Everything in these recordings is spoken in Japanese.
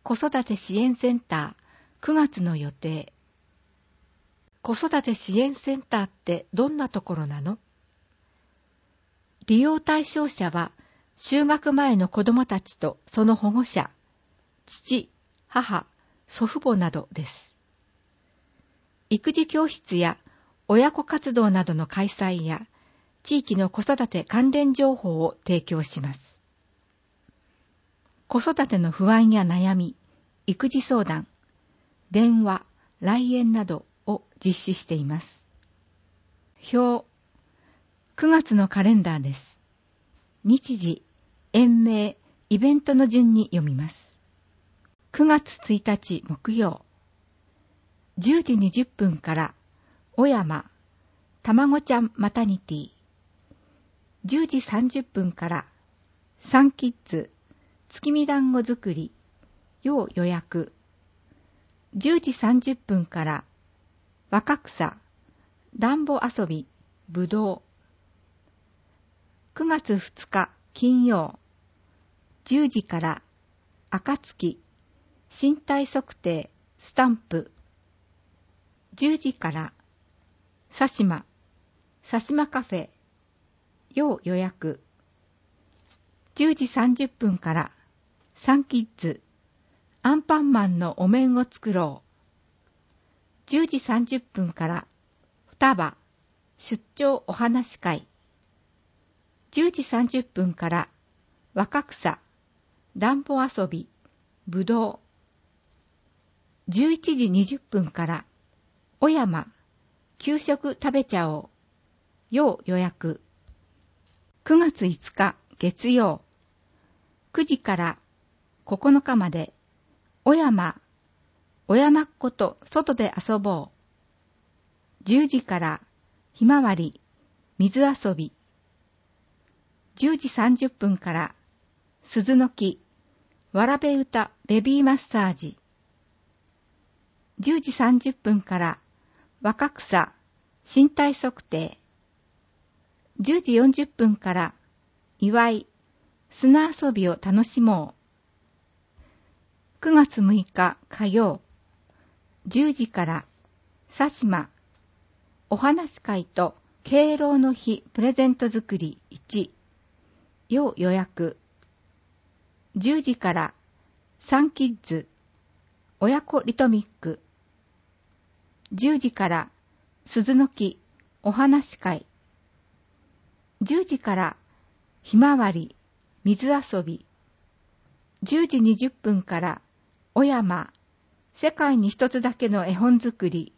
子育て支援センター9月の予定。子育て支援センターってどんなところなの？利用対象者は就学前の子どもたちとその保護者、父、母、祖父母などです。育児教室や親子活動などの開催や地域の子育て関連情報を提供します。子育ての不安や悩み、育児相談、電話、来園などを実施しています。表、9月のカレンダーです。日時、園名、イベントの順に読みます。9月1日木曜、10時20分から小山、たまごちゃんマタニティ、10時30分からサンキッズ、月見団子作り、要予約、10時30分から若草、団子遊び、ぶどう、9月2日金曜、10時から暁、身体測定、スタンプ、10時から佐島カフェ、要予約、10時30分からサンキッズ、アンパンマンのお面を作ろう、10時30分から双葉、出張お話会、10時30分から若草、団子遊び、ぶどう、11時20分から小山、給食食べちゃおう、要予約、9月5日月曜、9時から9日まで小山っ子と外で遊ぼう、10時からひまわり、水遊び、10時30分から鈴の木、わらべ歌ベビーマッサージ、10時30分から若草、身体測定、10時40分から祝い、砂遊びを楽しもう、9月6日火曜、10時から佐島、お話会と敬老の日プレゼント作り1、要予約、10時からサンキッズ、親子リトミック、10時から鈴の木、お話会、10時からひまわり、水遊び、10時20分から小山、世界に一つだけの絵本作り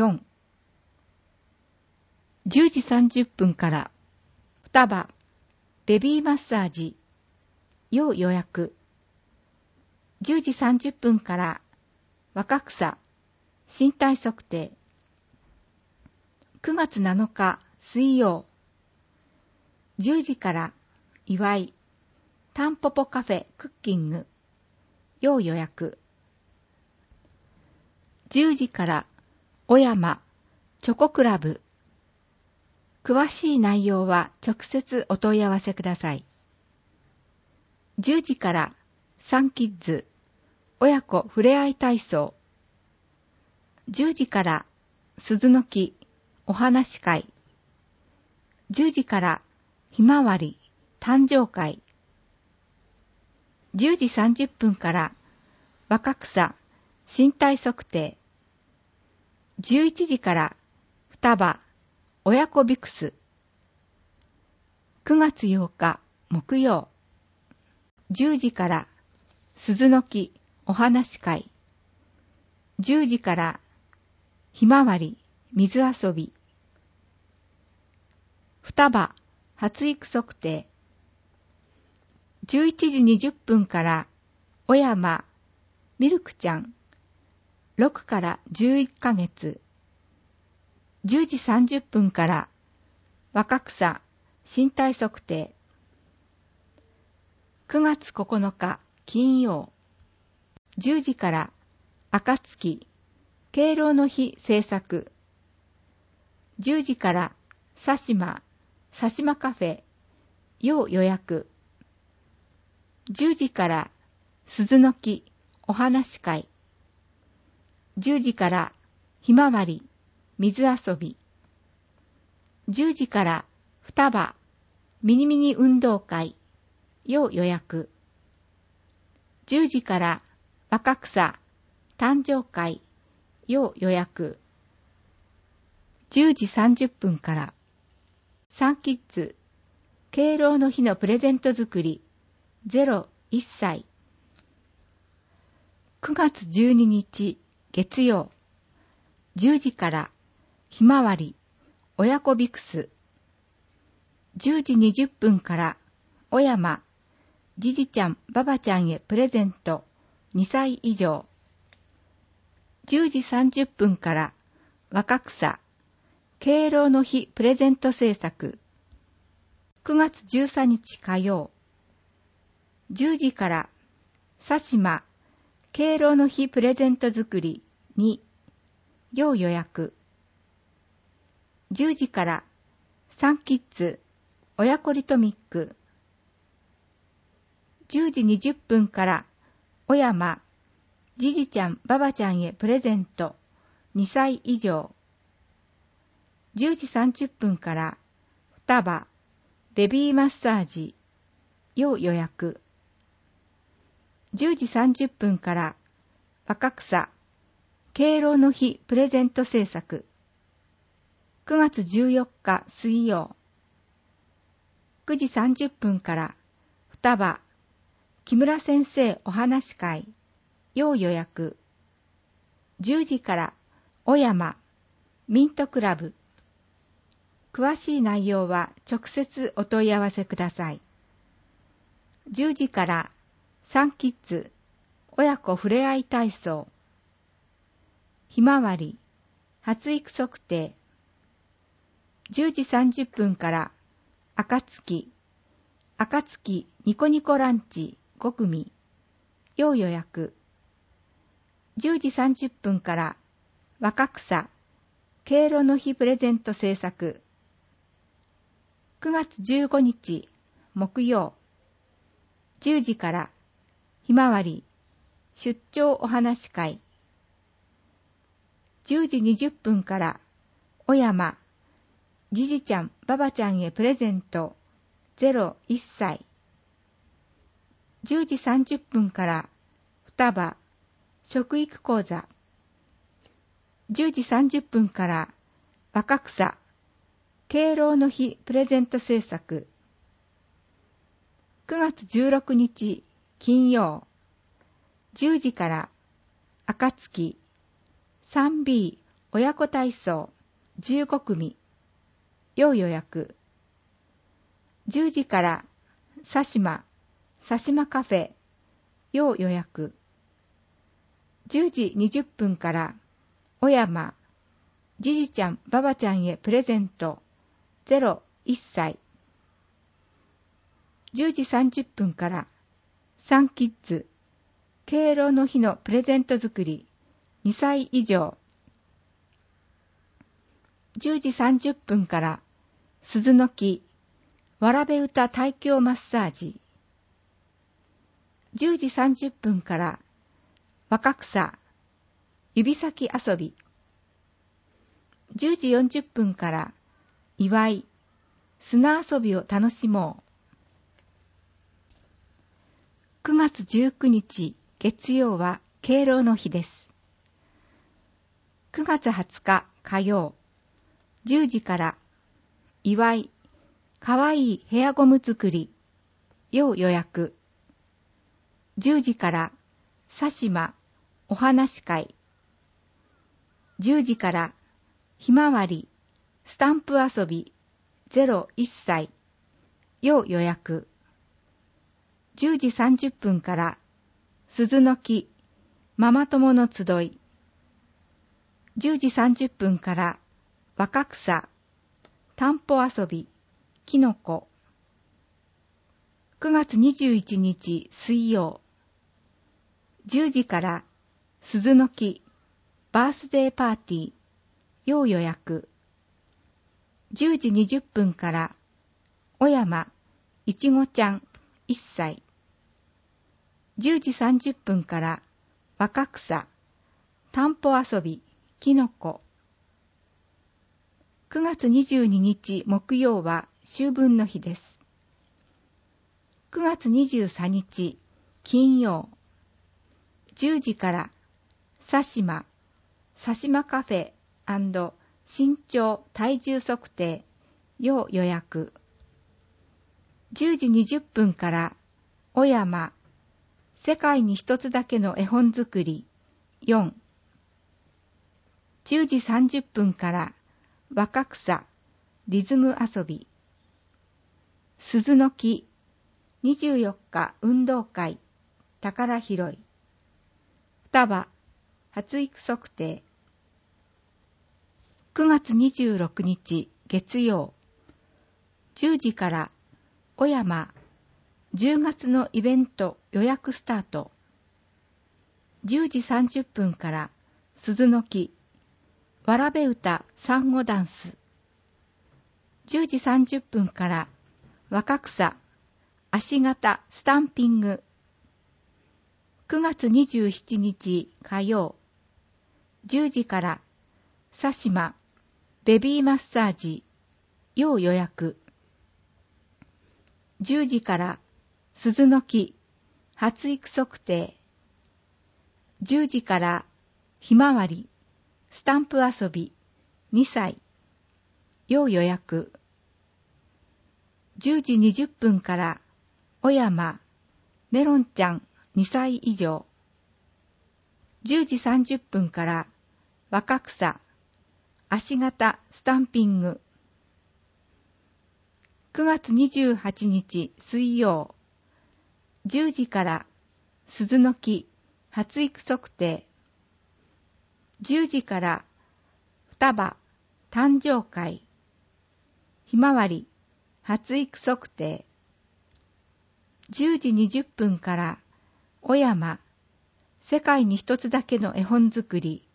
4、10時30分から双葉、ベビーマッサージ、要予約、10時30分から若草、身体測定、9月7日水曜、10時から祝い、タンポポカフェクッキング、要予約、10時から小山、チョコクラブ、詳しい内容は直接お問い合わせください。10時からサンキッズ、親子ふれあい体操、10時から鈴の木、お話会、10時からひまわり、誕生会、10時30分から若草、身体測定、11時から双葉、親子ビクス、9月8日木曜、10時から鈴の木、お話会、10時からひまわり、水遊び、双葉、発育測定、11時20分から小山、ミルクちゃん、6から11ヶ月、10時30分から若草、身体測定、9月9日金曜、10時から暁、敬老の日制作、10時から佐島カフェ、要予約、10時から鈴の木、 お話し会。10時からひまわり、水遊び。10時から双葉、ミニミニ運動会、要予約。10時から若草、誕生会、要予約。10時30分からサンキッズ、敬老の日のプレゼント作り、0、1歳。9月12日、月曜、10時からひまわり、親子ビクス。10時20分からお山、じじちゃん、ばばちゃんへプレゼント、2歳以上。10時30分から若草、敬老の日プレゼント制作。9月13日火曜。10時から佐島、敬老の日プレゼント作り2、要予約。10時からサンキッズ、親子リトミック。10時20分からお山、じじちゃん、ばばちゃんへプレゼント、2歳以上。10時30分から双葉、ベビーマッサージ、要予約。10時30分から若草、敬老の日プレゼント制作。9月14日水曜。9時30分から双葉、木村先生お話し会、要予約。10時からお山、ミントクラブ。詳しい内容は直接お問い合わせください。10時からサンキッズ、親子ふれあい体操。ひまわり、発育測定。10時30分から暁ニコニコランチ5組、要予約。10時30分から若草、敬老の日プレゼント制作。9月15日木曜。10時からひまわり、出張お話会。10時20分からお山、じじちゃん、ばばちゃんへプレゼント、0、1歳。10時30分から双葉、食育講座。10時30分から若草、敬老の日プレゼント制作。9月16日金曜。10時から暁 3B 親子体操15組、要予約。10時から佐島カフェ、要予約。10時20分からお山、じじちゃん、ばばちゃんへプレゼント、0、1歳。10時30分からサンキッズ、敬老の日のプレゼント作り、2歳以上。10時30分から鈴の木、わらべ歌胎教マッサージ。10時30分から若草、指先遊び。10時40分から祝い、砂遊びを楽しもう。9月19日月曜は敬老の日です。9月20日火曜、10時から祝い、かわいいヘアゴム作り、要予約。10時から佐島お話し会。10時からひまわりスタンプ遊び0、1歳、要予約。10時30分から鈴の木ママ友の集い。10時30分から若草たんぽ遊びきのこ。9月21日水曜。10時から鈴の木バースデーパーティー、要予約。10時20分からお山いちごちゃん1歳。10時30分から若草、たんぽ遊び、きのこ。9月22日木曜は秋分の日です。9月23日金曜、10時から佐島カフェ&身長体重測定要予約。10時20分から小山世界に一つだけの絵本作り4。10時30分から若草リズム遊び。鈴の木24日運動会宝拾い。双葉発育測定。9月26日月曜、10時から小山10月のイベント予約スタート。10時30分から鈴の木わらべ歌産後ダンス。10時30分から若草足型スタンピング。9月27日火曜、10時から佐島ベビーマッサージ要予約。10時から鈴の木発育測定。10時からひまわりスタンプ遊び2歳要予約。10時20分から小山メロンちゃん2歳以上。10時30分から若草足型スタンピング。9月28日水曜、10時から鈴の木発育測定。10時から双葉誕生会ひまわり発育測定。10時20分から小山世界に一つだけの絵本作り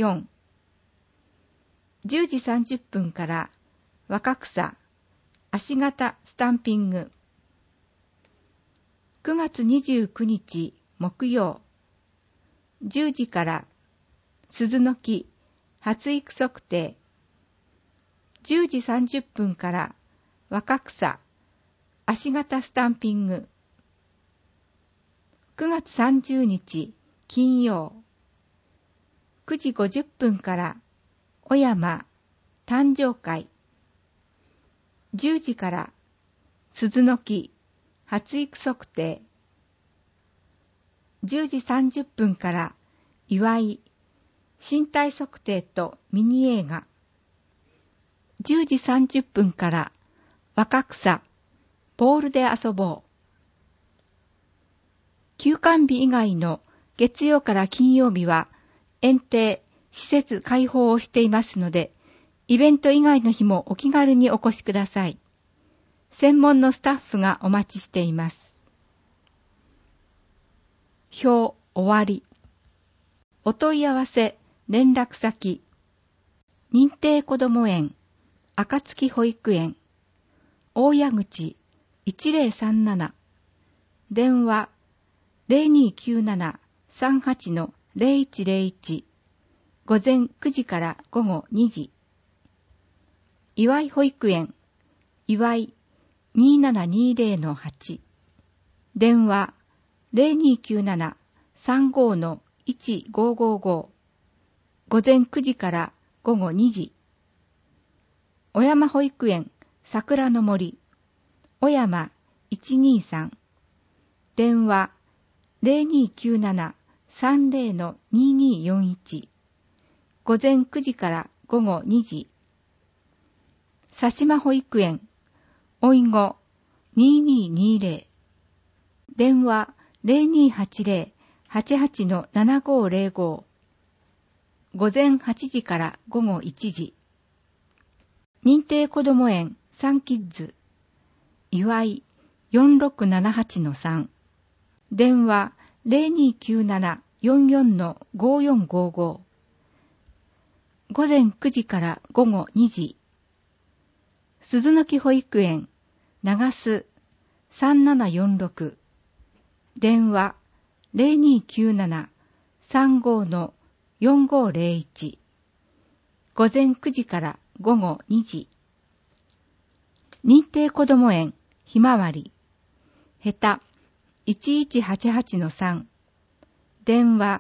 4。10時30分から若草足型スタンピング。9月29日木曜、10時から鈴の木発育測定。10時30分から若草足型スタンピング。9月30日金曜、9時50分から小山誕生会。10時から鈴の木発育測定。10時30分から祝い身体測定とミニ映画。10時30分から若草ボールで遊ぼう。休館日以外の月曜から金曜日は園庭施設開放をしていますので、イベント以外の日もお気軽にお越しください。専門のスタッフがお待ちしています。表終わり。お問い合わせ連絡先認定こども園暁保育園大谷口1037電話 0297-38-0101 午前9時から午後2時。祝い保育園祝い 2720-8 電話 0297-35-1555 午前9時から午後2時。小山保育園桜の森小山123電話 0297-30-2241 午前9時から午後2時。佐島保育園おいご2220電話 0280-88-7505 午前8時から午後1時。認定こども園サンキッズ祝い 4678-3 電話 0297-44-5455 午前9時から午後2時。鈴の木保育園長須3746電話 35-4501。午前9時から午後2時。認定こども園ひまわり。下手1188-3。電話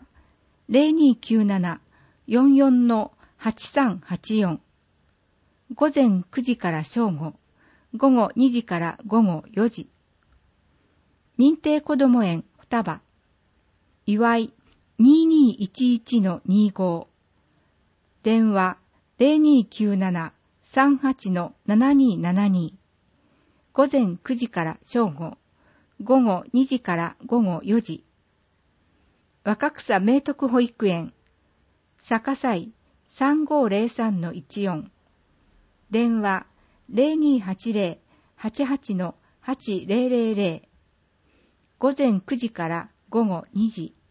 0297-44-8384。午前9時から正午。午後2時から午後4時。認定こども園双葉。祝い2211-25。電話0297-38-7272。午前9時から正午。午後2時から午後4時。若草明徳保育園。坂西3503-14。電話0280-88-8000。午前9時から午後2時。